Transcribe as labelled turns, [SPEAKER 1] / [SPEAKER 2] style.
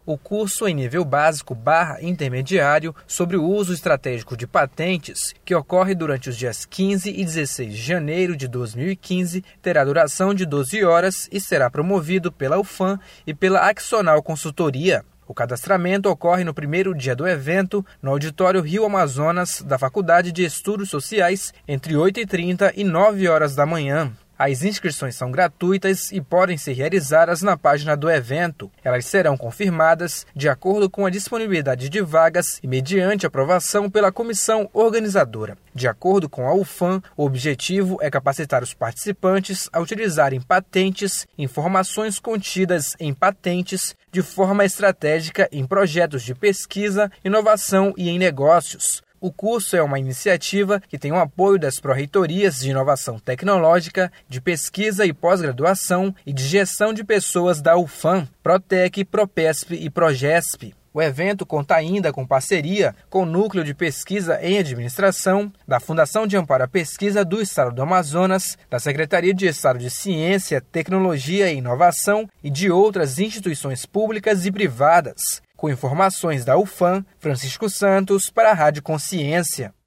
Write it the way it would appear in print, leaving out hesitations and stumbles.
[SPEAKER 1] O curso em nível básico / intermediário sobre o uso estratégico de patentes, que ocorre durante os dias 15 e 16 de janeiro de 2015, terá duração de 12 horas e será promovido pela UFAM e pela Axonal Consultoria. O cadastramento ocorre no primeiro dia do evento, no auditório Rio Amazonas, da Faculdade de Estudos Sociais, entre 8h30 e 9 horas da manhã. As inscrições são gratuitas e podem ser realizadas na página do evento. Elas serão confirmadas de acordo com a disponibilidade de vagas e mediante aprovação pela comissão organizadora. De acordo com a UFAM, o objetivo é capacitar os participantes a utilizarem patentes, informações contidas em patentes, de forma estratégica em projetos de pesquisa, inovação e em negócios. O curso é uma iniciativa que tem o apoio das pró-reitorias de Inovação Tecnológica, de Pesquisa e Pós-Graduação e de Gestão de Pessoas da UFAM, Protec, Propesp e Progesp. O evento conta ainda com parceria com o Núcleo de Pesquisa em Administração, da Fundação de Amparo à Pesquisa do Estado do Amazonas, da Secretaria de Estado de Ciência, Tecnologia e Inovação e de outras instituições públicas e privadas. Com informações da UFAM, Francisco Santos para a Rádio Consciência.